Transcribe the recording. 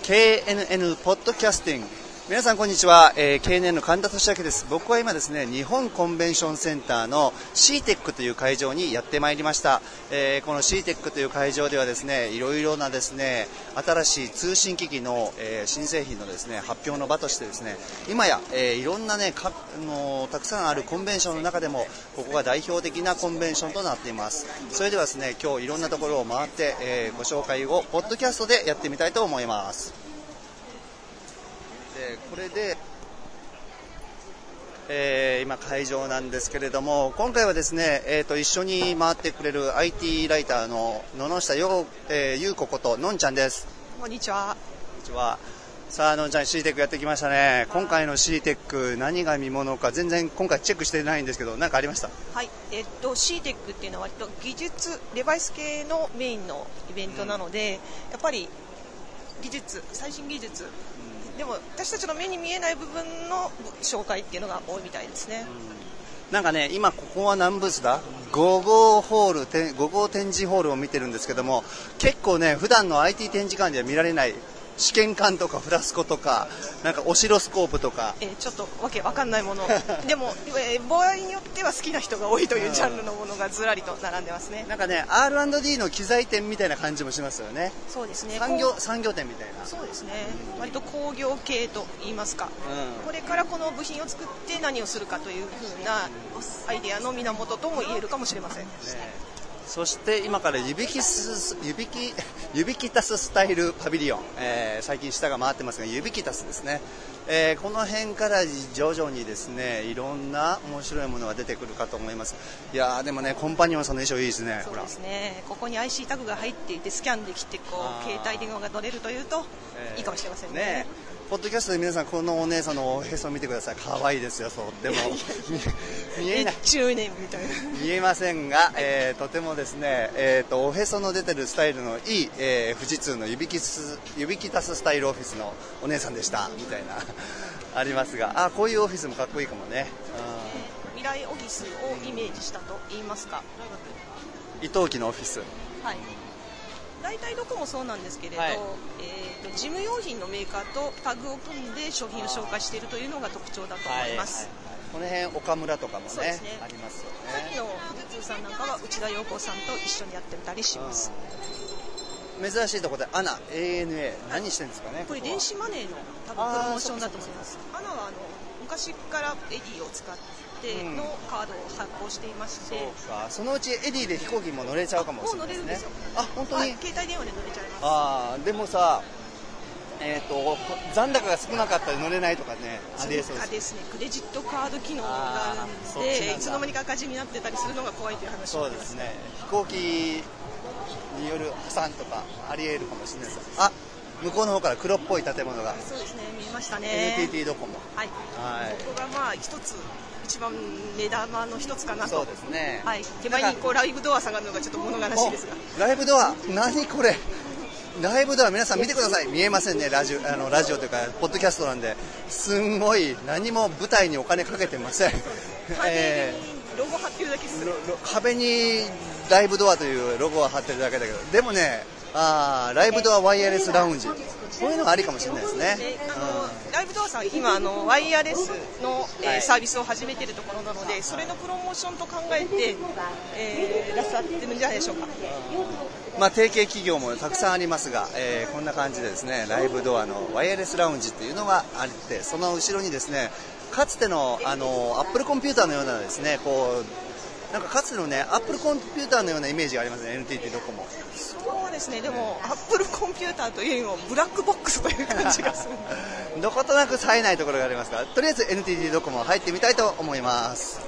KNN ポッドキャスティング。皆さんこんにちは、KNN の神田俊明です。僕は今ですね、日本コンベンションセンターの CTEC という会場にやってまいりました。この CTEC という会場ではですね、いろいろなですね、新しい通信機器の、新製品のですね、発表の場としてですね、今や、いろんなね、たくさんあるコンベンションの中でも、ここが代表的なコンベンションとなっています。それではですね、今日いろんなところを回って、ご紹介をポッドキャストでやってみたいと思います。これで、今会場なんですけれども、今回はですね、一緒に回ってくれる IT ライターの野々下優子ことのんちゃんです。 こんにちは。 こんにちは。さあ、のんちゃん CTEC やってきましたね。今回の CTEC 何が見ものか全然今回チェックしてないんですけど、何かありました？ はい、CTEC っていうのは割と技術デバイス系のメインのイベントなので、やっぱり技術、最新技術、でも私たちの目に見えない部分の紹介っていうのが多いみたいですね。 なんかね、今ここは何ブースだ？5号5号展示ホールを見てるんですけども、結構ね、普段の IT 展示館では見られない試験管とかフラスコとか、なんかオシロスコープとか、 ちょっとわけわかんないものでも、場合によっては好きな人が多いというジャンルのものがずらりと並んでますね。 なんかね、 R&D の機材店みたいな感じもしますよね。 そうですね、 産業店みたいな。 そうですね、割と工業系といいますか、これからこの部品を作って何をするかというふうなアイデアの源とも言えるかもしれません。 そして今からユビキタススタイルパビリオン、最近下が回ってますが、ユビキタスですね、この辺から徐々にですね、いろんな面白いものが出てくるかと思います。いやー、でもね、コンパニオンさんの衣装いいですね。 そうですね、ここに IC タグが入っていてスキャンできて携帯電話が乗れるというといいかもしれませんね。 ポッドキャストで皆さんこのお姉さんのおへそを見てください。可愛いですよ。そうでも見えない、 中年みたいな見えませんが、とてもですね、おへその出てるスタイルのいい、富士通のユビキタススタイルオフィスのお姉さんでしたみたいなありますが、こういうオフィスもかっこいいかもね。 未来オフィスをイメージしたと言いますか、 伊藤家のオフィス、 はい、大体どこもそうなんですけれど、事務用品のメーカーとタグを組んで商品を紹介しているというのが特徴だと思います。 この辺岡村とかも ねありますよね。 さっきの富士通さんなんかは内田洋子さんと一緒にやってたりします。 珍しいところでANA 何してるんですかね。 これ電子マネーの多分プロモーションだと思います。ANA は昔からエディを使ってのカードを発行していまして、 そうか、そのうちエディで飛行機も乗れちゃうかもしれないですね。もう乗れるんですよ。 本当に、携帯電話で乗れちゃいます。 でもさ、残高が少なかったら乗れないとかね、ありえそうですね。クレジットカード機能があるんで、いつの間にか赤字になってたりするのが怖いという話そうですね。飛行機による破産とかありえるかもしれないです。向こうの方から黒っぽい建物が。 そうですね、見えましたね。 NTT ドコモ。 はい。ここが一番目玉の一つかなと。 そうですね。 はい。手前にライブドアさんがあるのがちょっと物悲しいですが。 ライブドア、何これ。ライブドア皆さん見てください。見えませんね。ラジオというかポッドキャストなんで、すんごい何も舞台にお金かけてません。 壁にロゴ貼ってるだけです。 壁にライブドアというロゴは貼ってるだけだけど、でもね、ライブドアワイヤレスラウンジ、こういうのがありかもしれないですね。 ライブドアさん今ワイヤレスの、サービスを始めているところなので、それのプロモーションと考えて、なさってるんじゃないでしょうか。 提携企業もたくさんありますが、こんな感じでですね、ライブドアのワイヤレスラウンジっていうのがあって、その後ろにですね、かつてのアップルコンピューターのようなですね、なんかかつてのね、アップルコンピューターのようなイメージがありますね、NTT ドコモ。 そうですね、でもアップルコンピューターというよりもブラックボックスという感じがするどことなく冴えないところがありますが、とりあえず NTT ドコモ入ってみたいと思います。